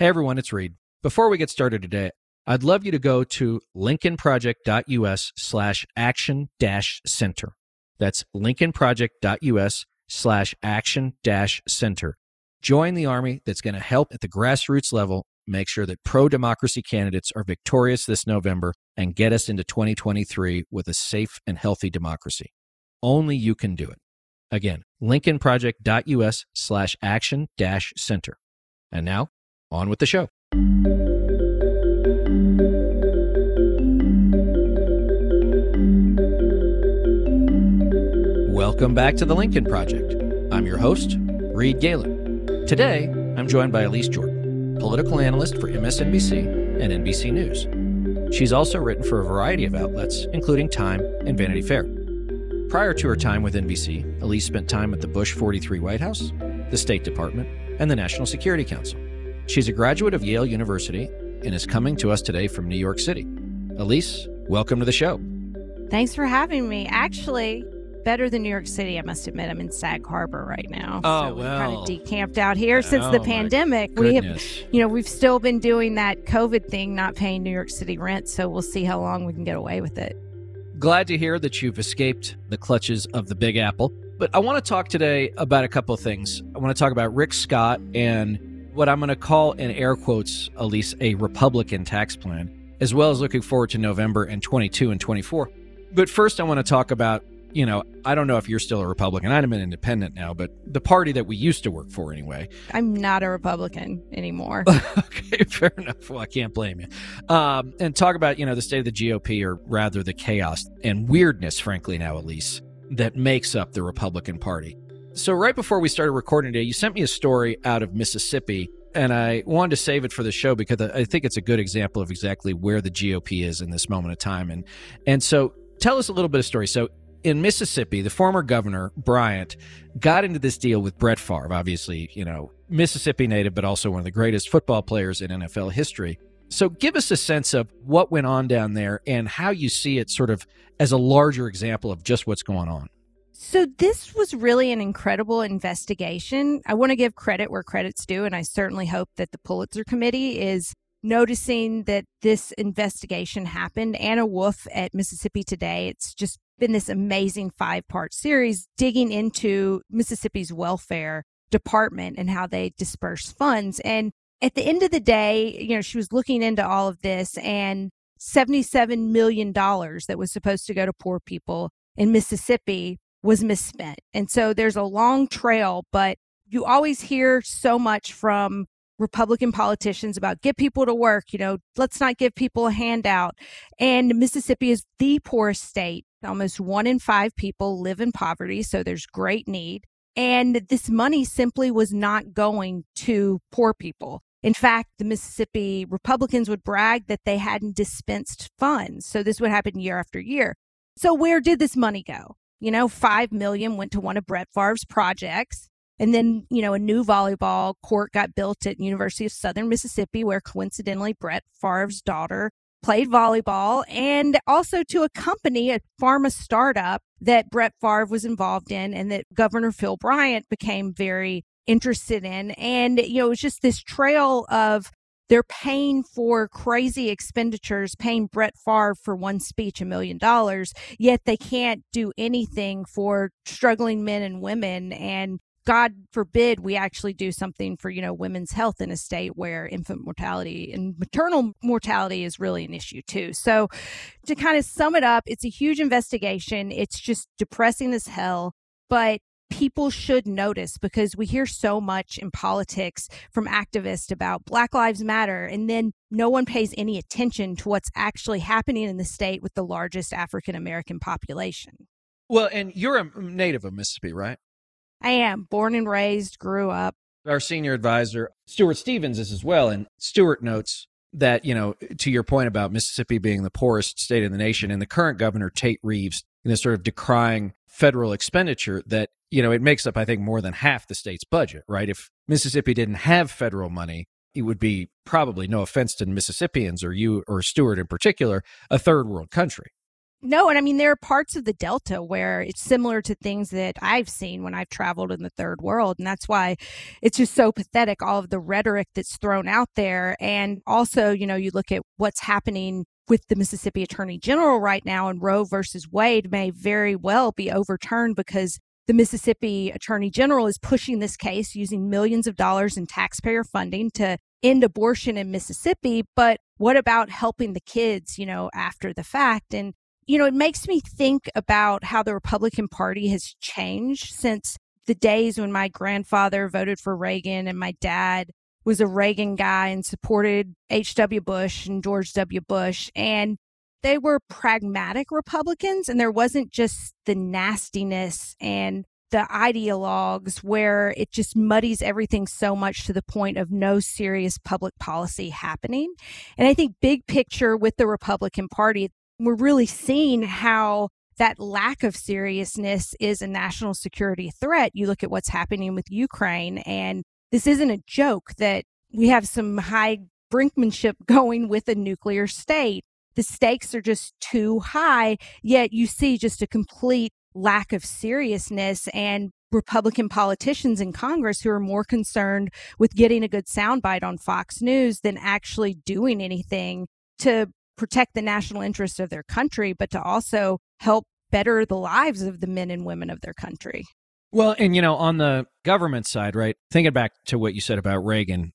Hey everyone, it's Reed. Before we get started today, I'd love you to go to lincolnproject.us/action-center. That's lincolnproject.us/action-center. Join the army that's going to help at the grassroots level make sure that pro-democracy candidates are victorious this November and get us into 2023 with a safe and healthy democracy. Only you can do it. Again, lincolnproject.us/action-center. And now, on with the show. Welcome back to the Lincoln Project. I'm your host, Reed Galen. Today, I'm joined by Elise Jordan, political analyst for MSNBC and NBC News. She's also written for a variety of outlets, including Time and Vanity Fair. Prior to her time with NBC, Elise spent time at the Bush 43 White House, the State Department, and the National Security Council. She's a graduate of Yale University and is coming to us today from New York City. Elise, welcome to the show. Thanks for having me. Actually, better than New York City, I must admit. I'm in Sag Harbor right now. Oh, we've well. kind of decamped out here since the pandemic. We've still been doing that COVID thing, not paying New York City rent, so we'll see how long we can get away with it. Glad to hear that you've escaped the clutches of the Big Apple. But I want to talk today about a couple of things. I want to talk about Rick Scott and what I'm going to call, in air quotes, Elise, a Republican tax plan, as well as looking forward to November and 22 and 24. But first, I want to talk about, I don't know if you're still a Republican. I'm an independent now, but the party that we used to work for anyway. I'm not a Republican anymore. Okay, fair enough. Well, I can't blame you. And talk about, the state of the GOP, or rather the chaos and weirdness, frankly, now, Elise, that makes up the Republican Party. So right before we started recording today, you sent me a story out of Mississippi, and I wanted to save it for the show because I think it's a good example of exactly where the GOP is in this moment of time. And so tell us a little bit of story. So in Mississippi, the former governor, Bryant, got into this deal with Brett Favre, obviously, Mississippi native, but also one of the greatest football players in NFL history. So give us a sense of what went on down there and how you see it sort of as a larger example of just what's going on. So this was really an incredible investigation. I want to give credit where credit's due, and I certainly hope that the Pulitzer Committee is noticing that this investigation happened. Anna Wolf at Mississippi Today, it's just been this amazing 5-part series digging into Mississippi's welfare department and how they disperse funds. And at the end of the day, she was looking into all of this, and $77 million that was supposed to go to poor people in Mississippi was misspent. And so there's a long trail, but you always hear so much from Republican politicians about get people to work, let's not give people a handout. And Mississippi is the poorest state. Almost 1 in 5 people live in poverty, so there's great need. And this money simply was not going to poor people. In fact, the Mississippi Republicans would brag that they hadn't dispensed funds. So this would happen year after year. So where did this money go? $5 million went to one of Brett Favre's projects. And then, a new volleyball court got built at University of Southern Mississippi, where coincidentally Brett Favre's daughter played volleyball, and also to accompany a pharma startup that Brett Favre was involved in and that Governor Phil Bryant became very interested in. And, it was just this trail of they're paying for crazy expenditures, paying Brett Favre for one speech $1 million, yet they can't do anything for struggling men and women. And God forbid we actually do something for, women's health in a state where infant mortality and maternal mortality is really an issue too. So to kind of sum it up, it's a huge investigation. It's just depressing as hell, but people should notice because we hear so much in politics from activists about Black Lives Matter, and then no one pays any attention to what's actually happening in the state with the largest African-American population. Well, and you're a native of Mississippi, right? I am. Born and raised, grew up. Our senior advisor, Stuart Stevens, is as well. And Stuart notes that, to your point about Mississippi being the poorest state in the nation, and the current governor, Tate Reeves, sort of decrying federal expenditure, that, it makes up, I think, more than half the state's budget, right? If Mississippi didn't have federal money, it would be probably, no offense to Mississippians or you or Stuart in particular, a third world country. No, and I mean, there are parts of the Delta where it's similar to things that I've seen when I've traveled in the third world. And that's why it's just so pathetic, all of the rhetoric that's thrown out there. And also, you look at what's happening with the Mississippi Attorney General right now, and Roe versus Wade may very well be overturned because the Mississippi Attorney General is pushing this case using millions of dollars in taxpayer funding to end abortion in Mississippi. But what about helping the kids, after the fact? And it makes me think about how the Republican Party has changed since the days when my grandfather voted for Reagan and my dad was a Reagan guy and supported H.W. Bush and George W. Bush. And they were pragmatic Republicans, and there wasn't just the nastiness and the ideologues where it just muddies everything so much to the point of no serious public policy happening. And I think big picture with the Republican Party, we're really seeing how that lack of seriousness is a national security threat. You look at what's happening with Ukraine, and this isn't a joke that we have some high brinkmanship going with a nuclear state. The stakes are just too high, yet you see just a complete lack of seriousness, and Republican politicians in Congress who are more concerned with getting a good soundbite on Fox News than actually doing anything to protect the national interests of their country, but to also help better the lives of the men and women of their country. Well, and, on the government side, right, thinking back to what you said about Reagan,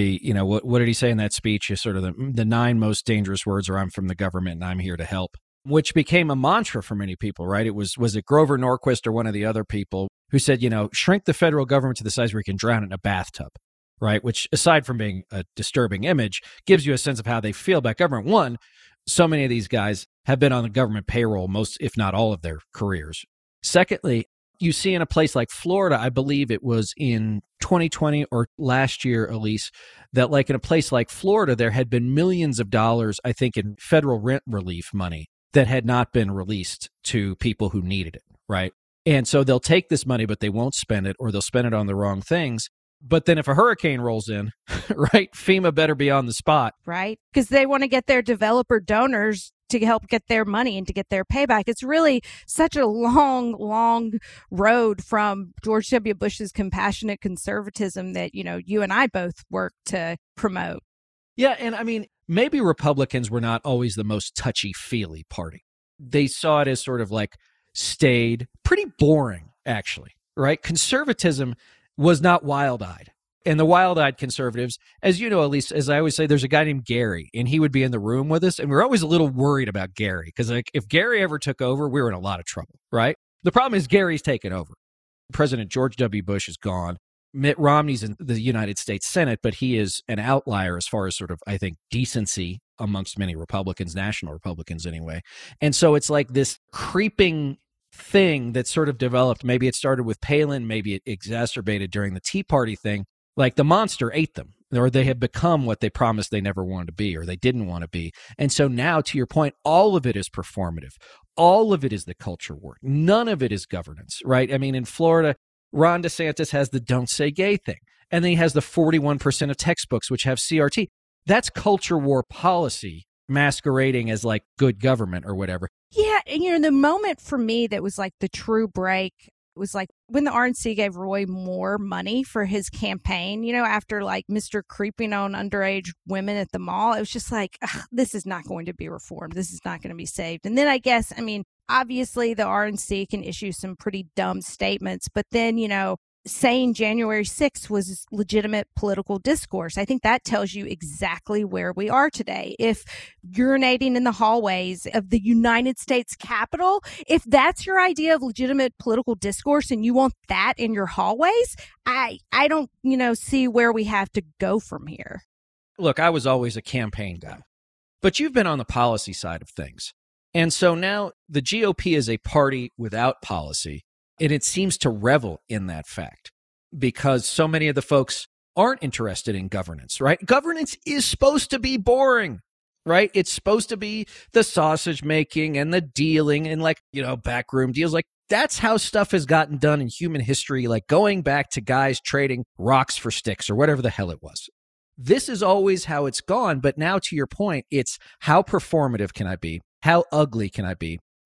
what did he say in that speech? Is sort of the 9 most dangerous words are, I'm from the government and I'm here to help, which became a mantra for many people, right? It was it Grover Norquist or one of the other people who said, shrink the federal government to the size where you can drown it in a bathtub, right? Which, aside from being a disturbing image, gives you a sense of how they feel about government. One, so many of these guys have been on the government payroll most, if not all, of their careers. Secondly, you see in a place like Florida, I believe it was in 2020 or last year, Elise, that like in a place like Florida, there had been millions of dollars, I think, in federal rent relief money that had not been released to people who needed it, right? And so they'll take this money, but they won't spend it, or they'll spend it on the wrong things. But then if a hurricane rolls in, right, FEMA better be on the spot. Right, because they want to get their developer donors to help get their money and to get their payback. It's really such a long, long road from George W. Bush's compassionate conservatism that, you and I both work to promote. Yeah, and I mean, maybe Republicans were not always the most touchy-feely party. They saw it as sort of like staid, pretty boring, actually, right? Conservatism was not wild-eyed. And the wild-eyed conservatives, as you know, at least, as I always say, there's a guy named Gary, and he would be in the room with us, and we're always a little worried about Gary, because like if Gary ever took over, we were in a lot of trouble, right? The problem is Gary's taken over. President George W. Bush is gone. Mitt Romney's in the United States Senate, but he is an outlier as far as sort of, I think, decency amongst many Republicans, national Republicans anyway. And so it's like this creeping thing that sort of developed. Maybe it started with Palin, maybe it exacerbated during the Tea Party thing. Like the monster ate them, or they have become what they promised they never wanted to be, or they didn't want to be. And so now, to your point, all of it is performative. All of it is the culture war. None of it is governance, right? I mean, in Florida, Ron DeSantis has the don't say gay thing. And then he has the 41% of textbooks which have CRT. That's culture war policy masquerading as like good government or whatever. Yeah. And, the moment for me that was like the true break was like when the RNC gave Roy Moore money for his campaign, after like Mr. creeping on underage women at the mall. It was just like, this is not going to be reformed. This is not going to be saved. And then I guess, obviously the RNC can issue some pretty dumb statements, but then, saying January 6th was legitimate political discourse. I think that tells you exactly where we are today. If urinating in the hallways of the United States Capitol, if that's your idea of legitimate political discourse and you want that in your hallways, I don't, see where we have to go from here. Look, I was always a campaign guy, but you've been on the policy side of things. And so now the GOP is a party without policy. And it seems to revel in that fact because so many of the folks aren't interested in governance, right? Governance is supposed to be boring, right? It's supposed to be the sausage making and the dealing and backroom deals. Like that's how stuff has gotten done in human history, like going back to guys trading rocks for sticks or whatever the hell it was. This is always how it's gone. But now to your point, it's how performative can I be? How ugly can I be?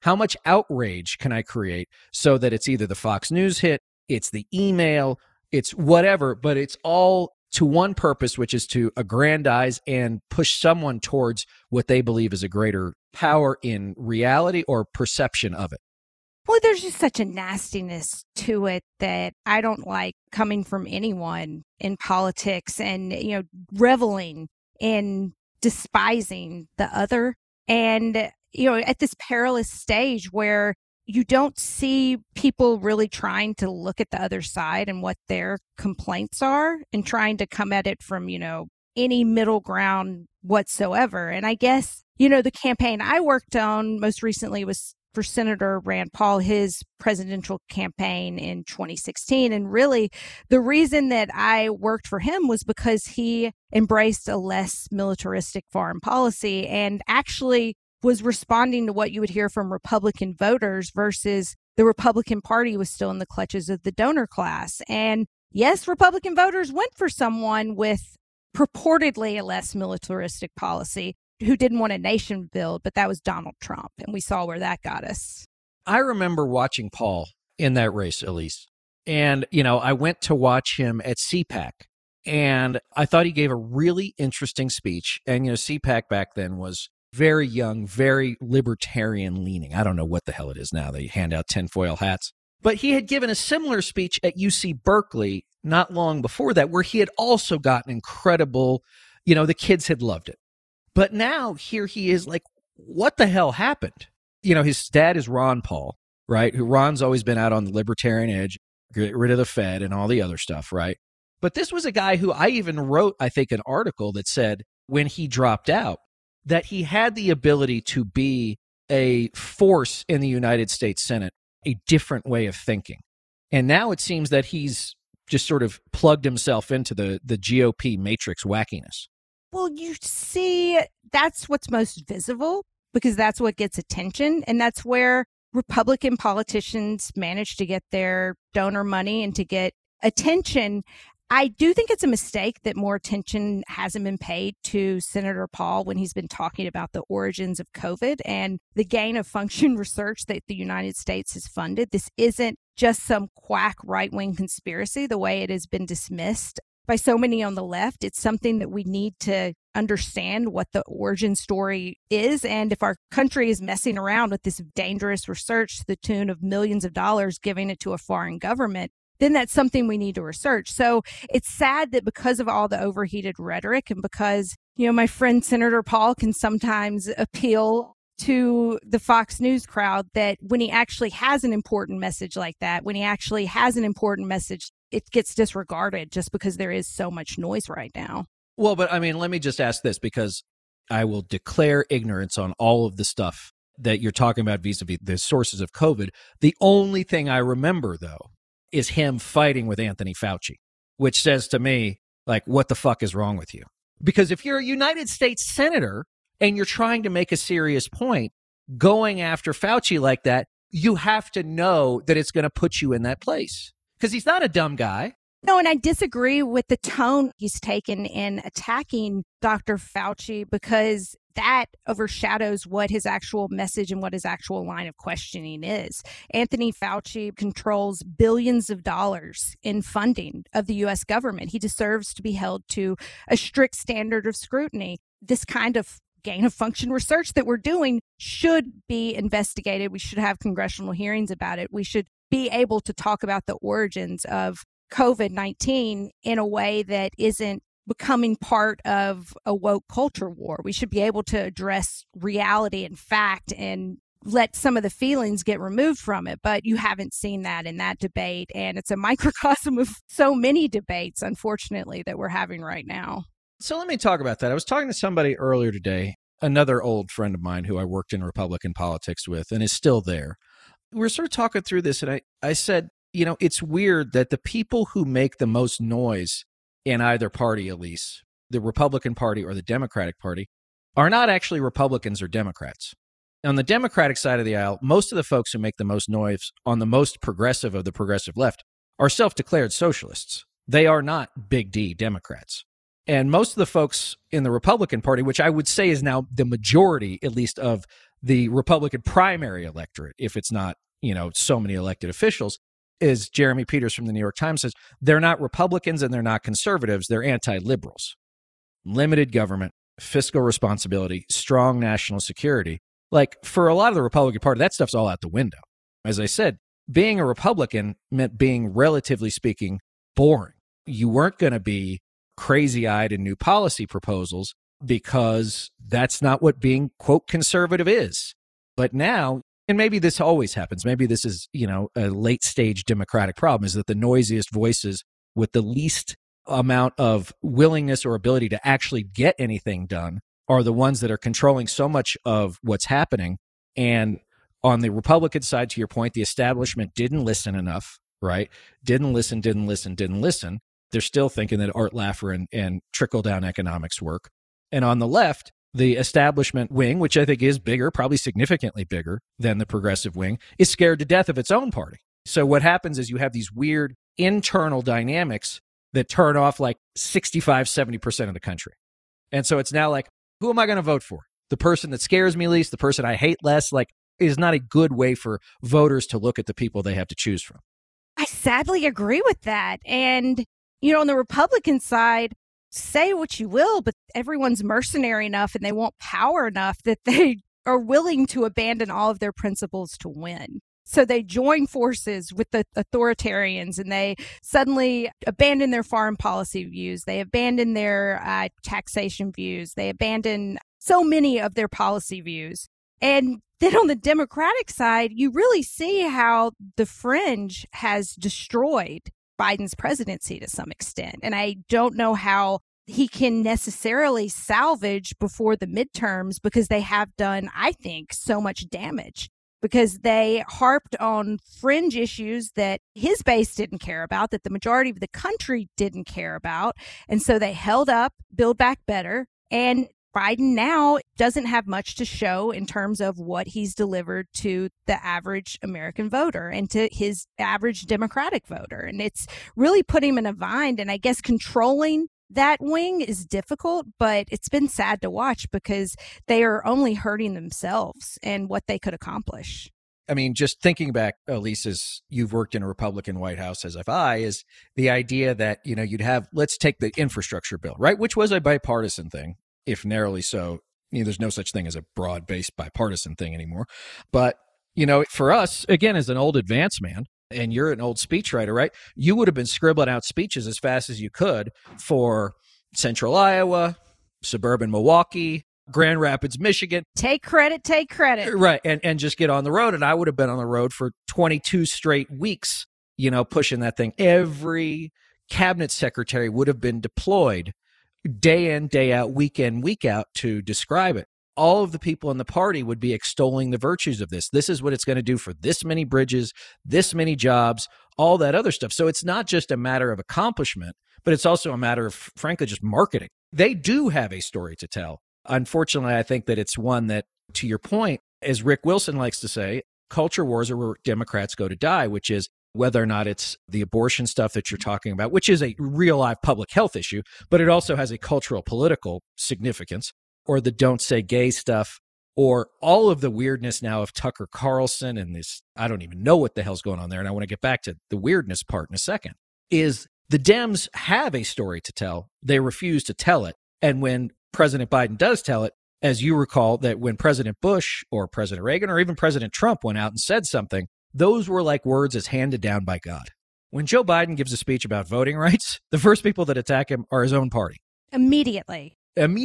How much outrage can I create so that it's either the Fox News hit, it's the email, it's whatever, but it's all to one purpose, which is to aggrandize and push someone towards what they believe is a greater power in reality or perception of it. Well, there's just such a nastiness to it that I don't like coming from anyone in politics and, reveling in despising the other. And, at this perilous stage where you don't see people really trying to look at the other side and what their complaints are and trying to come at it from, any middle ground whatsoever. And I guess, the campaign I worked on most recently was for Senator Rand Paul, his presidential campaign in 2016. And really, the reason that I worked for him was because he embraced a less militaristic foreign policy and actually was responding to what you would hear from Republican voters versus the Republican Party was still in the clutches of the donor class. And yes, Republican voters went for someone with purportedly a less militaristic policy who didn't want a nation build, but that was Donald Trump. And we saw where that got us. I remember watching Paul in that race, Elise. And, I went to watch him at CPAC. And I thought he gave a really interesting speech. And, CPAC back then was very young, very libertarian leaning. I don't know what the hell it is now. They hand out tinfoil hats. But he had given a similar speech at UC Berkeley not long before that, where he had also gotten incredible, the kids had loved it. But now here he is like, what the hell happened? His dad is Ron Paul, right? Who Ron's always been out on the libertarian edge, get rid of the Fed and all the other stuff, right? But this was a guy who I even wrote, I think, an article that said when he dropped out, that he had the ability to be a force in the United States Senate, a different way of thinking. And now it seems that he's just sort of plugged himself into the GOP matrix wackiness. Well, you see, that's what's most visible because that's what gets attention. And that's where Republican politicians manage to get their donor money and to get attention. I do think it's a mistake that more attention hasn't been paid to Senator Paul when he's been talking about the origins of COVID and the gain of function research that the United States has funded. This isn't just some quack right-wing conspiracy the way it has been dismissed by so many on the left. It's something that we need to understand what the origin story is. And if our country is messing around with this dangerous research to the tune of millions of dollars, giving it to a foreign government, then that's something we need to research. So it's sad that because of all the overheated rhetoric and because, my friend Senator Paul can sometimes appeal to the Fox News crowd, that when he actually has an important message like that, when he actually has an important message, it gets disregarded just because there is so much noise right now. Well, but let me just ask this, because I will declare ignorance on all of the stuff that you're talking about vis-a-vis the sources of COVID. The only thing I remember, though, is him fighting with Anthony Fauci, which says to me, like, what the fuck is wrong with you? Because if you're a United States senator and you're trying to make a serious point, going after Fauci like that, you have to know that it's going to put you in that place. Because he's not a dumb guy. No, and I disagree with the tone he's taken in attacking Dr. Fauci because that overshadows what his actual message and what his actual line of questioning is. Anthony Fauci controls billions of dollars in funding of the U.S. government. He deserves to be held to a strict standard of scrutiny. This kind of gain of function research that we're doing should be investigated. We should have congressional hearings about it. We should be able to talk about the origins of COVID-19 in a way that isn't becoming part of a woke culture war. We should be able to address reality and fact and let some of the feelings get removed from it. But you haven't seen that in that debate. And it's a microcosm of so many debates, unfortunately, that we're having right now. So let me talk about that. I was talking to somebody earlier today, another old friend of mine who I worked in Republican politics with and is still there. We were sort of talking through this, and I said, it's weird that the people who make the most noise in either party, at least the Republican Party or the Democratic Party, are not actually Republicans or Democrats. On the Democratic side of the aisle, most of the folks who make the most noise on the most progressive of the progressive left are self-declared socialists. They are not big D Democrats. And most of the folks in the Republican Party, which I would say is now the majority, at least of the Republican primary electorate, if it's not, so many elected officials, is Jeremy Peters from the New York Times says, they're not Republicans and they're not conservatives. They're anti-liberals. Limited government, fiscal responsibility, strong national security. Like, for a lot of the Republican Party, that stuff's all out the window. As I said, being a Republican meant being, relatively speaking, boring. You weren't going to be crazy-eyed in new policy proposals because that's not what being, quote, conservative is. But now, and maybe this always happens, maybe this is, a late-stage Democratic problem, is that the noisiest voices with the least amount of willingness or ability to actually get anything done are the ones that are controlling so much of what's happening. And on the Republican side, to your point, the establishment didn't listen enough, right? Didn't listen. They're still thinking that Art Laffer and trickle-down economics work. And on the left, the establishment wing, which I think is bigger, probably significantly bigger than the progressive wing, is scared to death of its own party. So what happens is you have these weird internal dynamics that turn off like 65, 70% of the country. And so it's now like, who am I going to vote for? The person that scares me least, the person I hate less, like, is not a good way for voters to look at the people they have to choose from. I sadly agree with that. And, on the Republican side, say what you will, but everyone's mercenary enough and they want power enough that they are willing to abandon all of their principles to win. So they join forces with the authoritarians and they suddenly abandon their foreign policy views. They abandon their taxation views. They abandon so many of their policy views. And then on the Democratic side, you really see how the fringe has destroyed Biden's presidency to some extent. And I don't know how he can necessarily salvage before the midterms because they have done, I think, so much damage. Because they harped on fringe issues that his base didn't care about, that the majority of the country didn't care about. And so they held up Build Back Better. And Biden now doesn't have much to show in terms of what he's delivered to the average American voter and to his average Democratic voter. And it's really put him in a bind. And I guess controlling that wing is difficult, but it's been sad to watch because they are only hurting themselves and what they could accomplish. I mean, just thinking back, Elise, as you've worked in a Republican White House, as have I, is the idea that, you'd have, let's take the infrastructure bill, right? Which was a bipartisan thing, if narrowly so. There's no such thing as a broad-based bipartisan thing anymore. But, for us, again, as an old advance man, and you're an old speechwriter, right? You would have been scribbling out speeches as fast as you could for Central Iowa, suburban Milwaukee, Grand Rapids, Michigan. Take credit. Right. And just get on the road. And I would have been on the road for 22 straight weeks, pushing that thing. Every cabinet secretary would have been deployed day in, day out, week in, week out to describe it. All of the people in the party would be extolling the virtues of this. This is what it's going to do for this many bridges, this many jobs, all that other stuff. So it's not just a matter of accomplishment, but it's also a matter of, frankly, just marketing. They do have a story to tell. Unfortunately, I think that it's one that, to your point, as Rick Wilson likes to say, culture wars are where Democrats go to die, which is whether or not it's the abortion stuff that you're talking about, which is a real live public health issue, but it also has a cultural political significance, or the don't say gay stuff, or all of the weirdness now of Tucker Carlson and this, I don't even know what the hell's going on there. And I want to get back to the weirdness part in a second, is the Dems have a story to tell. They refuse to tell it. And when President Biden does tell it, as you recall, that when President Bush or President Reagan or even President Trump went out and said something, those were like words as handed down by God. When Joe Biden gives a speech about voting rights, the first people that attack him are his own party. Immediately.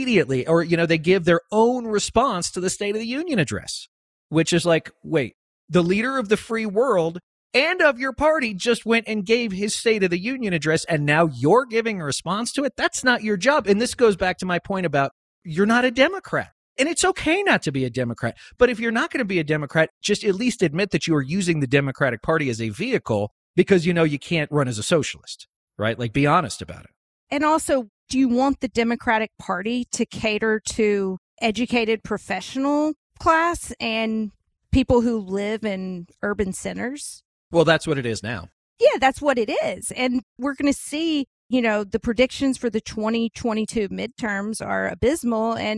Or, they give their own response to the State of the Union address, which is like, wait, the leader of the free world and of your party just went and gave his State of the Union address, and now you're giving a response to it? That's not your job. And this goes back to my point about you're not a Democrat. And it's okay not to be a Democrat. But if you're not going to be a Democrat, just at least admit that you are using the Democratic Party as a vehicle because you can't run as a socialist, right? Like, be honest about it. And also, do you want the Democratic Party to cater to educated professional class and people who live in urban centers? Well, that's what it is now. Yeah, that's what it is. And we're going to see, the predictions for the 2022 midterms are abysmal. And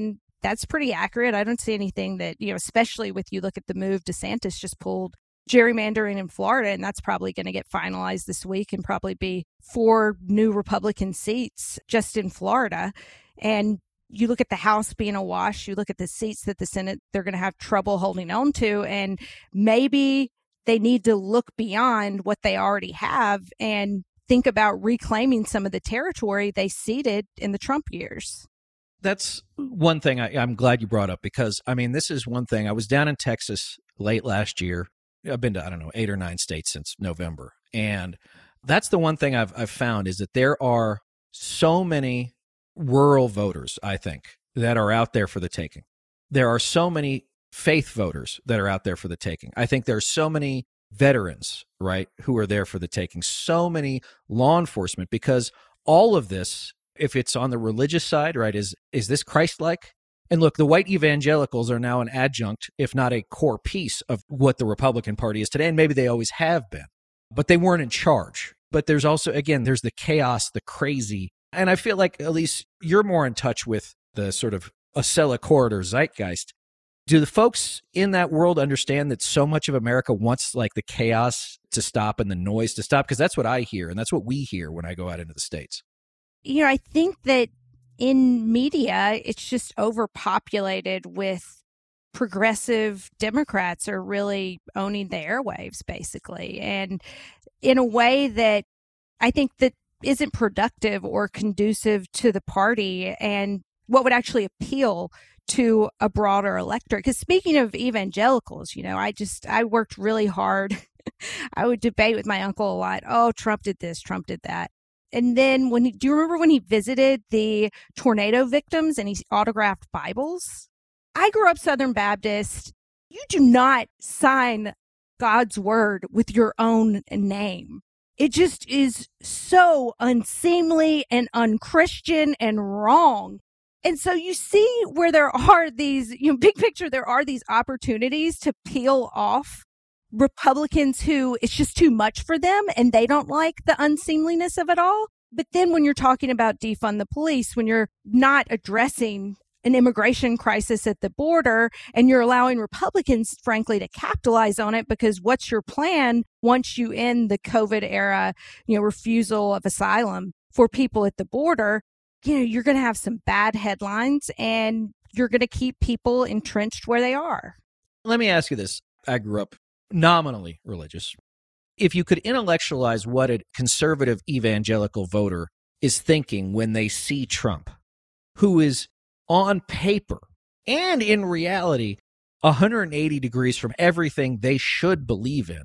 that's pretty accurate. I don't see anything that, especially with you look at the move DeSantis just pulled gerrymandering in Florida, and that's probably going to get finalized this week and probably be 4 new Republican seats just in Florida. And you look at the House being awash, you look at the seats that the Senate, they're going to have trouble holding on to, and maybe they need to look beyond what they already have and think about reclaiming some of the territory they ceded in the Trump years. That's one thing I'm glad you brought up, because, this is one thing. I was down in Texas late last year. I've been to, 8 or 9 states since November. And that's the one thing I've found is that there are so many rural voters, I think, that are out there for the taking. There are so many faith voters that are out there for the taking. I think there's so many veterans, right, who are there for the taking. So many law enforcement, because all of this, if it's on the religious side, right, is this Christ-like? And look, the white evangelicals are now an adjunct, if not a core piece of what the Republican Party is today, and maybe they always have been, but they weren't in charge. But there's also, again, there's the chaos, the crazy, and I feel like, at least you're more in touch with the sort of Acela corridor zeitgeist. Do the folks in that world understand that so much of America wants like the chaos to stop and the noise to stop? Because that's what I hear, and that's what we hear when I go out into the States. I think that in media, it's just overpopulated with progressive Democrats are really owning the airwaves, basically. And in a way that I think that isn't productive or conducive to the party and what would actually appeal to a broader electorate. Because speaking of evangelicals, I worked really hard. I would debate with my uncle a lot. Oh, Trump did this, Trump did that. And then do you remember when he visited the tornado victims and he autographed Bibles? I grew up Southern Baptist. You do not sign God's word with your own name. It just is so unseemly and unchristian and wrong. And so you see where there are these, big picture, there are these opportunities to peel off Republicans who it's just too much for them and they don't like the unseemliness of it all. But then when you're talking about defund the police, when you're not addressing an immigration crisis at the border and you're allowing Republicans, frankly, to capitalize on it, because what's your plan once you end the COVID era, refusal of asylum for people at the border? You're going to have some bad headlines and you're going to keep people entrenched where they are. Let me ask you this. I grew up nominally religious. If you could intellectualize what a conservative evangelical voter is thinking when they see Trump, who is on paper and in reality 180 degrees from everything they should believe in,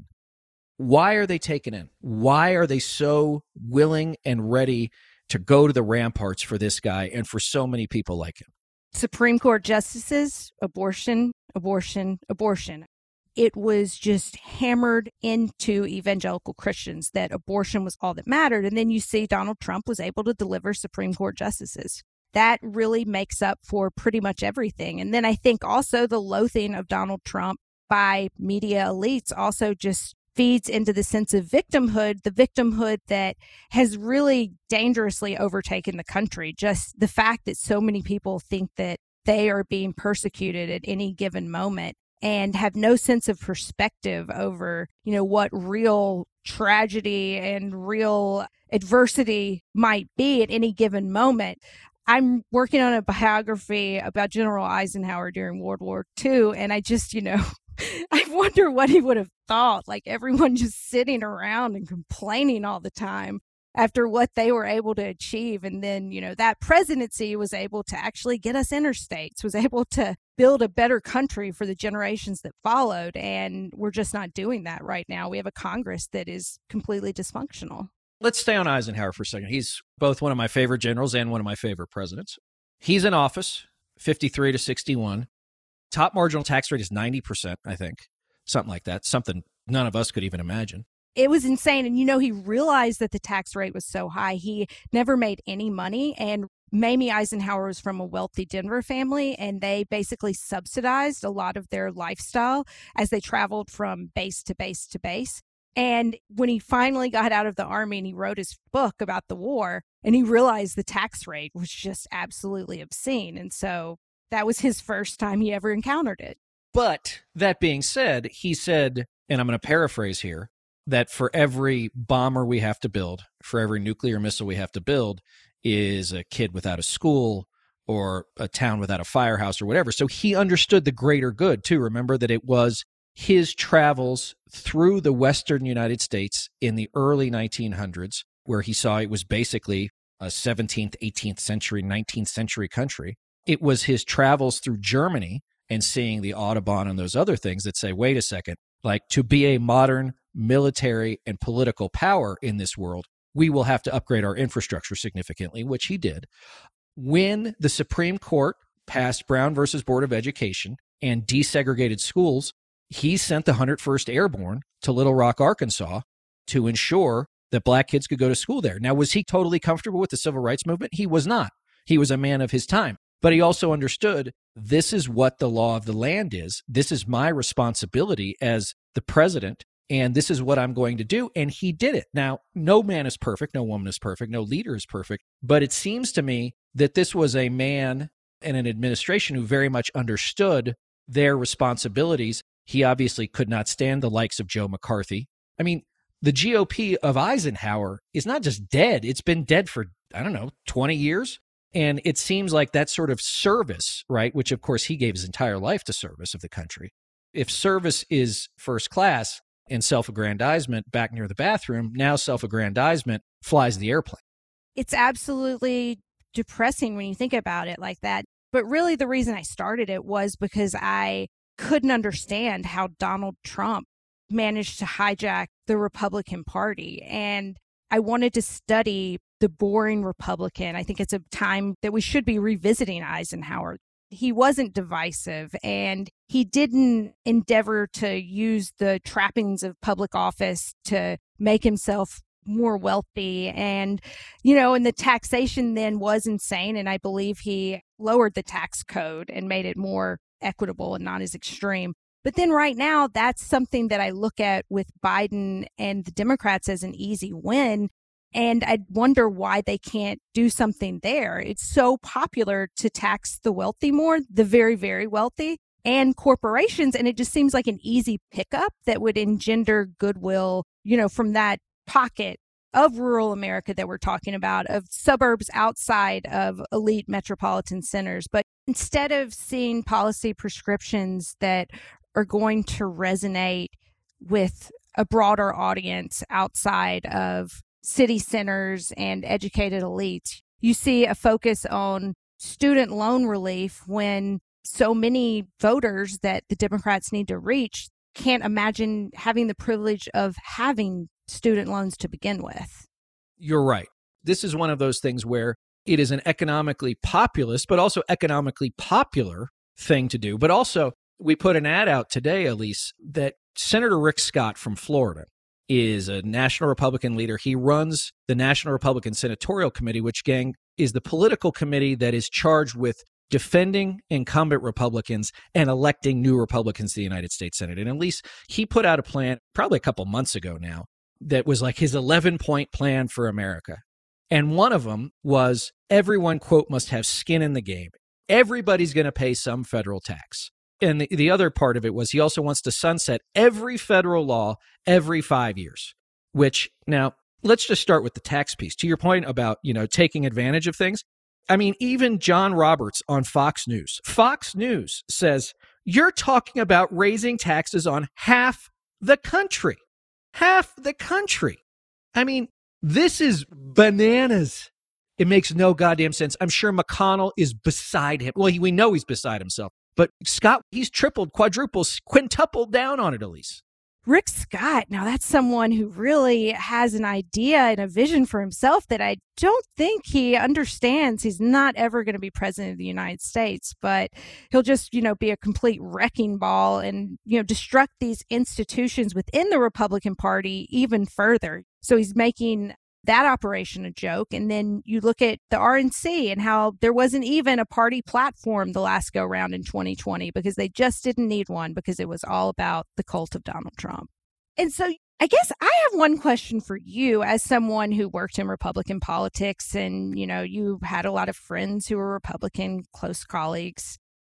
why are they taken in? Why are they so willing and ready to go to the ramparts for this guy and for so many people like him? Supreme Court justices, abortion, abortion, abortion. It was just hammered into evangelical Christians that abortion was all that mattered. And then you see Donald Trump was able to deliver Supreme Court justices. That really makes up for pretty much everything. And then I think also the loathing of Donald Trump by media elites also just feeds into the sense of victimhood, the victimhood that has really dangerously overtaken the country. Just the fact that so many people think that they are being persecuted at any given moment and have no sense of perspective over, what real tragedy and real adversity might be at any given moment. I'm working on a biography about General Eisenhower during World War II, and I just, I wonder what he would have thought, like everyone just sitting around and complaining all the time after what they were able to achieve. And then, that presidency was able to actually get us interstates, was able to build a better country for the generations that followed. And we're just not doing that right now. We have a Congress that is completely dysfunctional. Let's stay on Eisenhower for a second. He's both one of my favorite generals and one of my favorite presidents. He's in office, 53 to 61. Top marginal tax rate is 90%, I think. Something like that. Something none of us could even imagine. It was insane. And, he realized that the tax rate was so high. He never made any money. And Mamie Eisenhower was from a wealthy Denver family, and they basically subsidized a lot of their lifestyle as they traveled from base to base to base. And when he finally got out of the Army and he wrote his book about the war, and he realized the tax rate was just absolutely obscene. And so that was his first time he ever encountered it. But that being said, he said, and I'm going to paraphrase here, that for every bomber we have to build, for every nuclear missile we have to build, is a kid without a school or a town without a firehouse or whatever. So he understood the greater good, too. Remember that it was his travels through the Western United States in the early 1900s, where he saw it was basically a 17th, 18th century, 19th century country. It was his travels through Germany and seeing the Autobahn and those other things that say, wait a second, like to be a modern military and political power in this world, we will have to upgrade our infrastructure significantly, which he did. When the Supreme Court passed Brown versus Board of Education and desegregated schools, he sent the 101st Airborne to Little Rock, Arkansas, to ensure that black kids could go to school there. Now, was he totally comfortable with the civil rights movement? He was not. He was a man of his time. But he also understood this is what the law of the land is. This is my responsibility as the president, and this is what I'm going to do. And he did it. Now, no man is perfect. No woman is perfect. No leader is perfect. But it seems to me that this was a man and an administration who very much understood their responsibilities. He obviously could not stand the likes of Joe McCarthy. I mean, the GOP of Eisenhower is not just dead. It's been dead for, 20 years. And it seems like that sort of service, right, which of course he gave his entire life to service of the country. If service is first class and self-aggrandizement back near the bathroom, now self-aggrandizement flies the airplane. It's absolutely depressing when you think about it like that. But really the reason I started it was because I couldn't understand how Donald Trump managed to hijack the Republican Party. And I wanted to study the boring Republican. I think it's a time that we should be revisiting Eisenhower. He wasn't divisive, and he didn't endeavor to use the trappings of public office to make himself more wealthy. And, and the taxation then was insane. And I believe he lowered the tax code and made it more equitable and not as extreme. But then right now, that's something that I look at with Biden and the Democrats as an easy win. And I wonder why they can't do something there. It's so popular to tax the wealthy more, the very, very wealthy, and corporations. And it just seems like an easy pickup that would engender goodwill, from that pocket of rural America that we're talking about, of suburbs outside of elite metropolitan centers. But instead of seeing policy prescriptions that are going to resonate with a broader audience outside of city centers and educated elites, you see a focus on student loan relief when so many voters that the Democrats need to reach can't imagine having the privilege of having student loans to begin with. You're right. This is one of those things where it is an economically populist, but also economically popular thing to do. But also, we put an ad out today, Elise, that Senator Rick Scott from Florida is a national Republican leader. He runs the National Republican Senatorial Committee, which, gang, is the political committee that is charged with defending incumbent Republicans and electing new Republicans to the United States Senate. And at least he put out a plan probably a couple months ago now that was like his 11-point plan for America. And one of them was everyone, quote, must have skin in the game. Everybody's going to pay some federal tax. And the other part of it was he also wants to sunset every federal law every 5 years, which now let's just start with the tax piece. To your point about, taking advantage of things. I mean, even John Roberts on Fox News says, you're talking about raising taxes on half the country. Half the country. I mean, this is bananas. It makes no goddamn sense. I'm sure McConnell is beside him. Well, we know he's beside himself. But Scott, he's tripled, quadrupled, quintupled down on it, Elise. Rick Scott, now that's someone who really has an idea and a vision for himself that I don't think he understands. He's not ever going to be president of the United States, but he'll just, be a complete wrecking ball and, destruct these institutions within the Republican Party even further. So he's making that operation a joke. And then you look at the RNC and how there wasn't even a party platform the last go round in 2020 because they just didn't need one because it was all about the cult of Donald Trump. And so I guess I have one question for you as someone who worked in Republican politics and, you had a lot of friends who were Republican, close colleagues.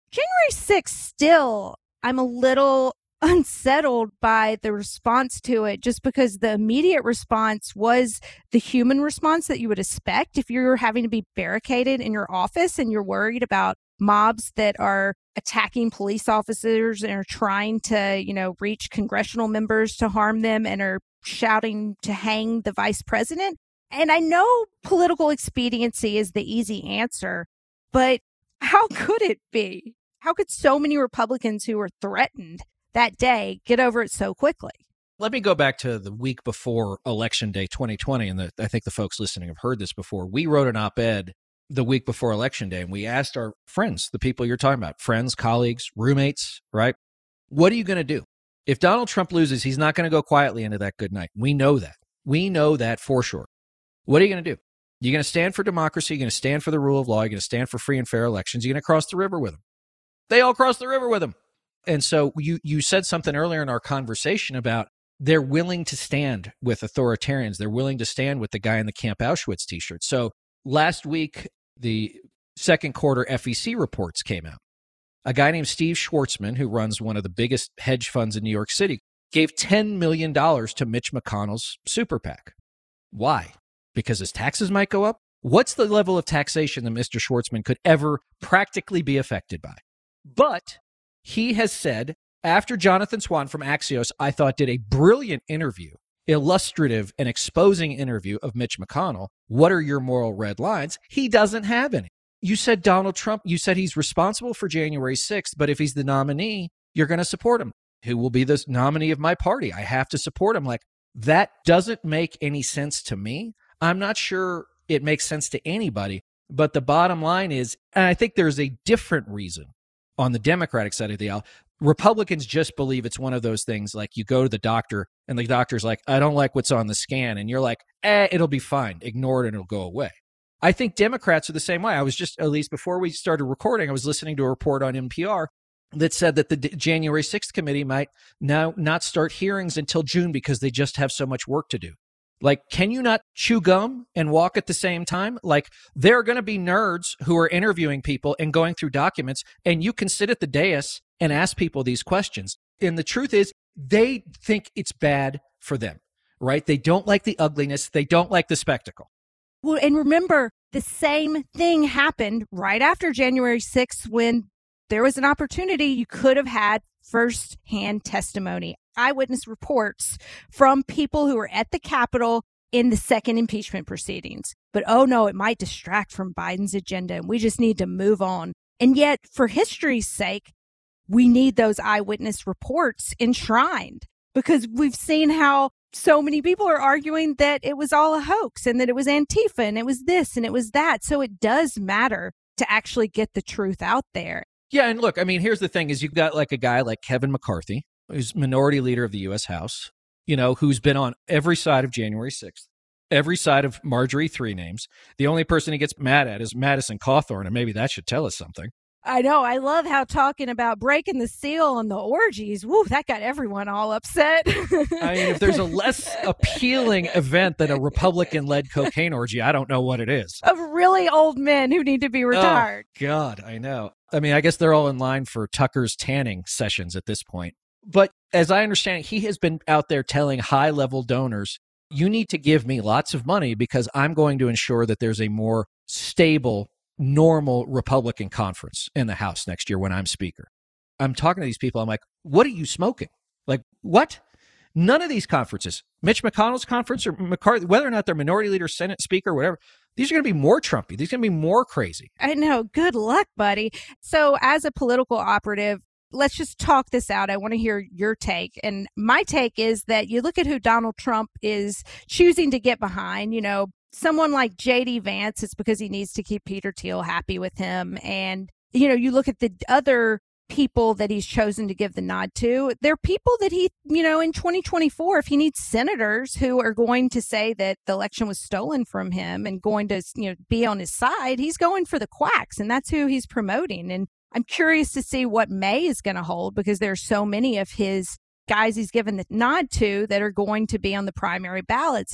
January 6th, still, I'm a little unsettled by the response to it, just because the immediate response was the human response that you would expect if you're having to be barricaded in your office and you're worried about mobs that are attacking police officers and are trying to, reach congressional members to harm them and are shouting to hang the vice president. And I know political expediency is the easy answer, but how could it be? How could so many Republicans who were threatened that day get over it so quickly? Let me go back to the week before Election Day 2020, and I think the folks listening have heard this before. We wrote an op-ed the week before Election Day, and we asked our friends, the people you're talking about, friends, colleagues, roommates, right? What are you going to do? If Donald Trump loses, he's not going to go quietly into that good night. We know that. We know that for sure. What are you going to do? You're going to stand for democracy. You're going to stand for the rule of law. You're going to stand for free and fair elections. You're going to cross the river with them. They all cross the river with them. And so you said something earlier in our conversation about they're willing to stand with authoritarians. They're willing to stand with the guy in the Camp Auschwitz t-shirt. So last week, the second quarter FEC reports came out. A guy named Steve Schwartzman, who runs one of the biggest hedge funds in New York City, gave $10 million to Mitch McConnell's super PAC. Why? Because his taxes might go up? What's the level of taxation that Mr. Schwartzman could ever practically be affected by? But he has said, after Jonathan Swan from Axios, I thought did a brilliant interview, illustrative and exposing interview of Mitch McConnell, what are your moral red lines? He doesn't have any. You said Donald Trump, you said he's responsible for January 6th, but if he's the nominee, you're going to support him. Who will be the nominee of my party? I have to support him. Like, that doesn't make any sense to me. I'm not sure it makes sense to anybody, but the bottom line is, and I think there's a different reason on the Democratic side of the aisle. Republicans just believe it's one of those things like you go to the doctor and the doctor's like, I don't like what's on the scan. And you're like, it'll be fine. Ignore it and it'll go away. I think Democrats are the same way. I was just, at least before we started recording, I was listening to a report on NPR that said that the January 6th committee might now not start hearings until June because they just have so much work to do. Like, can you not chew gum and walk at the same time? Like, there are going to be nerds who are interviewing people and going through documents, and you can sit at the dais and ask people these questions. And the truth is, they think it's bad for them, right? They don't like the ugliness. They don't like the spectacle. Well, and remember, the same thing happened right after January 6th when there was an opportunity. You could have had firsthand testimony, eyewitness reports from people who were at the Capitol in the second impeachment proceedings. But, oh no, it might distract from Biden's agenda and we just need to move on. And yet, for history's sake, we need those eyewitness reports enshrined because we've seen how so many people are arguing that it was all a hoax and that it was Antifa and it was this and it was that. So it does matter to actually get the truth out there. Yeah, and look, I mean, here's the thing is you've got like a guy like Kevin McCarthy, who's minority leader of the U.S. House, who's been on every side of January 6th, every side of Marjorie Three Names. The only person he gets mad at is Madison Cawthorn, and maybe that should tell us something. I know. I love how talking about breaking the seal and the orgies, woo, that got everyone all upset. I mean, if there's a less appealing event than a Republican-led cocaine orgy, I don't know what it is. Of really old men who need to be retired. Oh, God, I know. I mean, I guess they're all in line for Tucker's tanning sessions at this point. But as I understand it, he has been out there telling high-level donors, you need to give me lots of money because I'm going to ensure that there's a more stable, normal Republican conference in the House next year when I'm Speaker. I'm talking to these people. I'm like, what are you smoking? Like, what? None of these conferences, Mitch McConnell's conference or McCarthy, whether or not they're minority leader, Senate Speaker, whatever, these are going to be more Trumpy. These are going to be more crazy. I know. Good luck, buddy. So as a political operative, let's just talk this out. I want to hear your take. And my take is that you look at who Donald Trump is choosing to get behind, someone like J.D. Vance, it's because he needs to keep Peter Thiel happy with him. And, you look at the other people that he's chosen to give the nod to. They're people that he, in 2024, if he needs senators who are going to say that the election was stolen from him and going to, be on his side, he's going for the quacks. And that's who he's promoting. And I'm curious to see what May is going to hold because there are so many of his guys he's given the nod to that are going to be on the primary ballots. And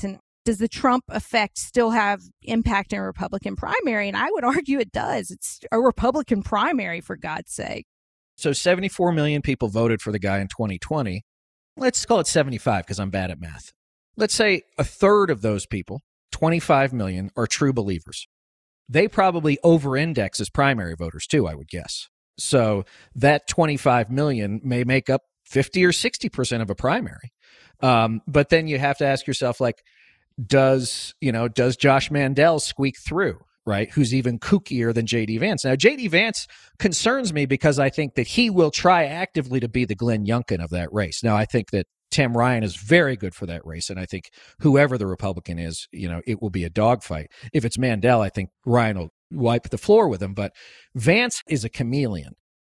Does the Trump effect still have impact in a Republican primary? And I would argue it does. It's a Republican primary, for God's sake. So 74 million people voted for the guy in 2020. Let's call it 75 because I'm bad at math. Let's say a third of those people, 25 million, are true believers. They probably over-index as primary voters too, I would guess. So that 25 million may make up 50 or 60% of a primary. But then you have to ask yourself, like, does Josh Mandel squeak through, right? Who's even kookier than J.D. Vance. Now, J.D. Vance concerns me because I think that he will try actively to be the Glenn Youngkin of that race. Now, I think that Tim Ryan is very good for that race, and I think whoever the Republican is, it will be a dogfight. If it's Mandel, I think Ryan will wipe the floor with him, but Vance is a chameleon.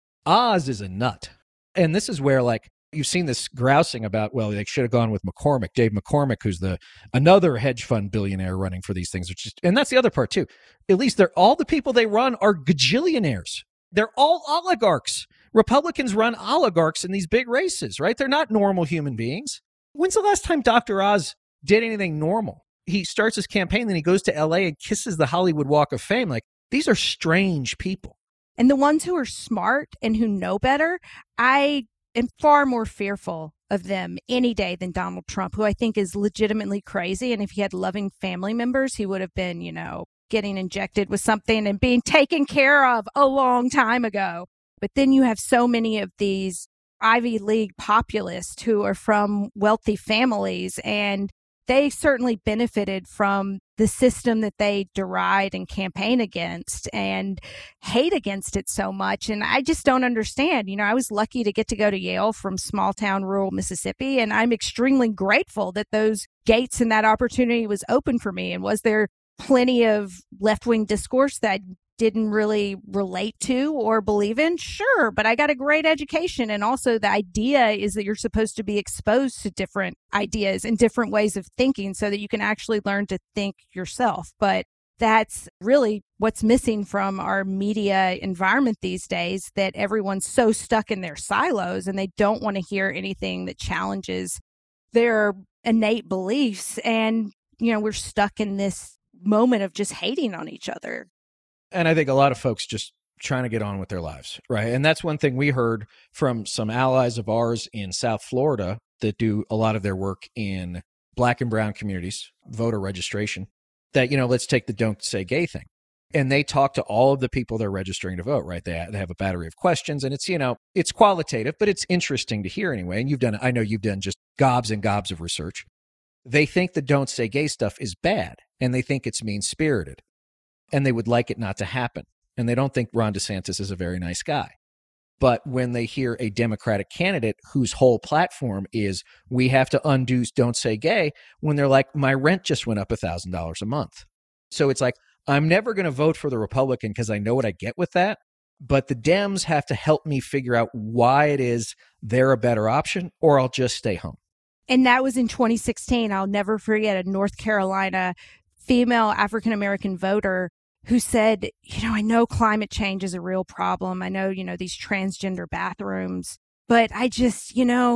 Oz is a nut. And this is where, like, you've seen this grousing about, well, they should have gone with McCormick, Dave McCormick, who's another hedge fund billionaire running for these things. And that's the other part too. At least all the people they run are gajillionaires. They're all oligarchs. Republicans run oligarchs in these big races, right? They're not normal human beings. When's the last time Dr. Oz did anything normal? He starts his campaign, then he goes to LA and kisses the Hollywood Walk of Fame. Like, these are strange people. And the ones who are smart and who know better, I am far more fearful of them any day than Donald Trump, who I think is legitimately crazy. And if he had loving family members, he would have been, getting injected with something and being taken care of a long time ago. But then you have so many of these Ivy League populists who are from wealthy families, and they certainly benefited from the system that they deride and campaign against and hate against it so much. And I just don't understand. I was lucky to get to go to Yale from small town rural Mississippi, and I'm extremely grateful that those gates and that opportunity was open for me. And was there plenty of left-wing discourse that didn't really relate to or believe in? Sure, but I got a great education. And also the idea is that you're supposed to be exposed to different ideas and different ways of thinking so that you can actually learn to think yourself. But that's really what's missing from our media environment these days, that everyone's so stuck in their silos and they don't want to hear anything that challenges their innate beliefs. And, we're stuck in this moment of just hating on each other. And I think a lot of folks just trying to get on with their lives, right? And that's one thing we heard from some allies of ours in South Florida that do a lot of their work in Black and brown communities, voter registration, that, let's take the Don't Say Gay thing. And they talk to all of the people they're registering to vote, right? They have a battery of questions, and it's, it's qualitative, but it's interesting to hear anyway. And I know you've done just gobs and gobs of research. They think the Don't Say Gay stuff is bad, and they think it's mean-spirited. And they would like it not to happen. And they don't think Ron DeSantis is a very nice guy. But when they hear a Democratic candidate whose whole platform is, we have to undo Don't Say Gay, when they're like, my rent just went up $1,000 a month. So it's like, I'm never going to vote for the Republican because I know what I get with that. But the Dems have to help me figure out why it is they're a better option, or I'll just stay home. And that was in 2016. I'll never forget a North Carolina female African-American voter who said, I know climate change is a real problem. I know, these transgender bathrooms, but I just,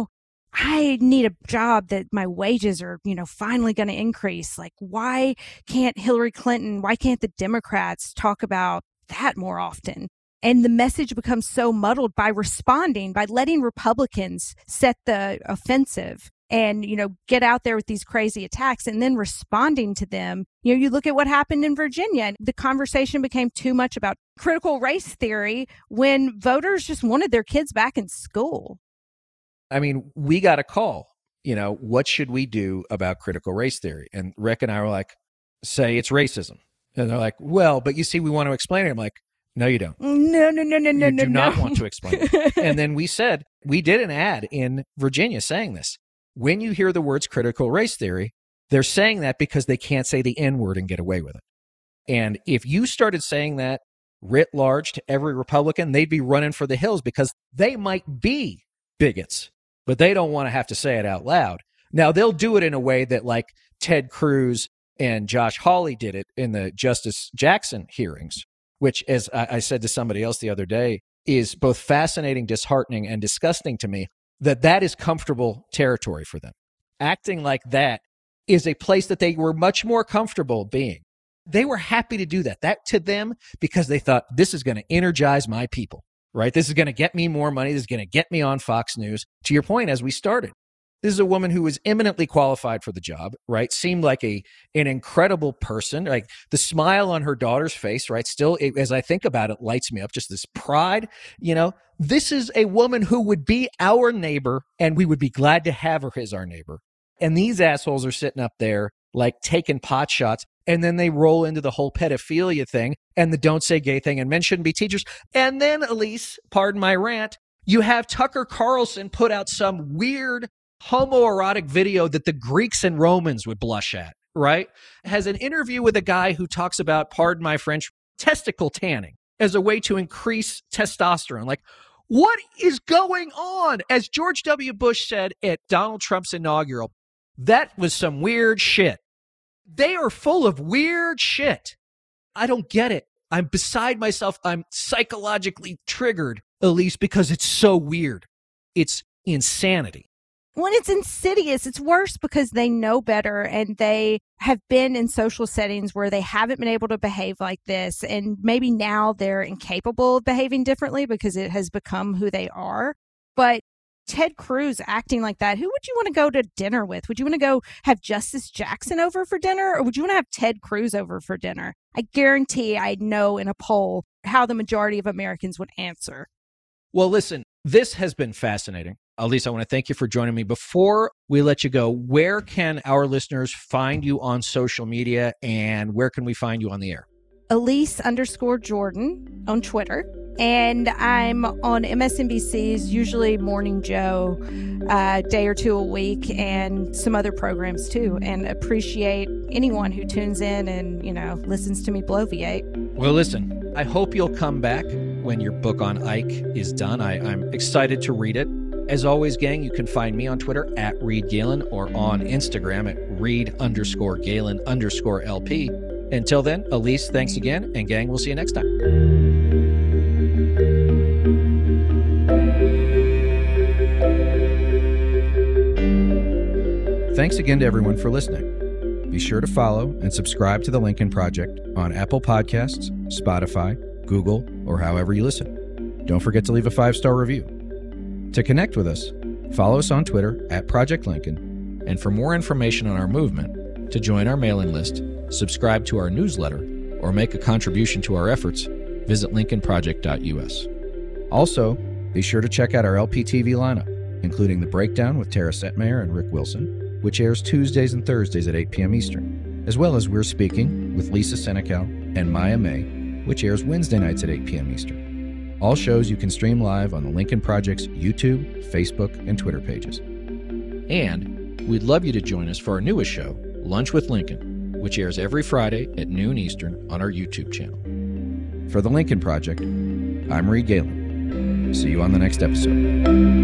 I need a job that my wages are, finally going to increase. Like, why can't Hillary Clinton, why can't the Democrats talk about that more often? And the message becomes so muddled by letting Republicans set the offensive and, get out there with these crazy attacks and then responding to them. You look at what happened in Virginia, and the conversation became too much about critical race theory when voters just wanted their kids back in school. I mean, we got a call, what should we do about critical race theory? And Rick and I were like, say it's racism. And they're like, well, but you see, we want to explain it. I'm like, no, you don't. No. You do not want to explain it. And then we did an ad in Virginia saying this. When you hear the words critical race theory, they're saying that because they can't say the N-word and get away with it. And if you started saying that writ large to every Republican, they'd be running for the hills because they might be bigots, but they don't want to have to say it out loud. Now, they'll do it in a way that, like Ted Cruz and Josh Hawley did it in the Justice Jackson hearings, which, as I said to somebody else the other day, is both fascinating, disheartening, and disgusting to me, that is comfortable territory for them. Acting like that is a place that they were much more comfortable being. They were happy to do that. That to them, because they thought, this is going to energize my people, right? This is going to get me more money. This is going to get me on Fox News. To your point, as we started, this is a woman who was eminently qualified for the job, right? Seemed like an incredible person. Like the smile on her daughter's face, right? Still, as I think about it, lights me up. Just this pride, This is a woman who would be our neighbor, and we would be glad to have her as our neighbor. And these assholes are sitting up there like taking pot shots, and then they roll into the whole pedophilia thing and the don't say gay thing, and men shouldn't be teachers. And then, Elise, pardon my rant, you have Tucker Carlson put out some weird homoerotic video that the Greeks and Romans would blush at, right? Has an interview with a guy who talks about, pardon my French, testicle tanning as a way to increase testosterone. Like, what is going on? As George W. Bush said at Donald Trump's inaugural, that was some weird shit. They are full of weird shit. I don't get it. I'm beside myself. I'm psychologically triggered, Elise, because it's so weird. It's insanity. When it's insidious, it's worse because they know better, and they have been in social settings where they haven't been able to behave like this. And maybe now they're incapable of behaving differently because it has become who they are. But Ted Cruz acting like that, who would you want to go to dinner with? Would you want to go have Justice Jackson over for dinner, or would you want to have Ted Cruz over for dinner? I guarantee I know in a poll how the majority of Americans would answer. Well, listen, this has been fascinating. Elise, I want to thank you for joining me. Before we let you go, where can our listeners find you on social media, and where can we find you on the air? Elise_Jordan on Twitter. And I'm on MSNBC's usually Morning Joe, day or two a week, and some other programs too. And appreciate anyone who tunes in and, listens to me bloviate. Well, listen, I hope you'll come back when your book on Ike is done. I'm excited to read it. As always, gang, you can find me on Twitter at Reed Galen or on Instagram at Reed_Galen_LP. Until then, Elise, thanks again. And gang, we'll see you next time. Thanks again to everyone for listening. Be sure to follow and subscribe to The Lincoln Project on Apple Podcasts, Spotify, Google, or however you listen. Don't forget to leave a 5-star review. To connect with us, follow us on Twitter at Project Lincoln, and for more information on our movement, to join our mailing list, subscribe to our newsletter, or make a contribution to our efforts, visit lincolnproject.us. Also, be sure to check out our LPTV lineup, including The Breakdown with Tara Setmayer and Rick Wilson, which airs Tuesdays and Thursdays at 8 p.m. Eastern, as well as We're Speaking with Lisa Senecal and Maya May, which airs Wednesday nights at 8 p.m. Eastern. All shows you can stream live on the Lincoln Project's YouTube, Facebook, and Twitter pages. And we'd love you to join us for our newest show, Lunch with Lincoln, which airs every Friday at noon Eastern on our YouTube channel. For the Lincoln Project, I'm Reed Galen. See you on the next episode.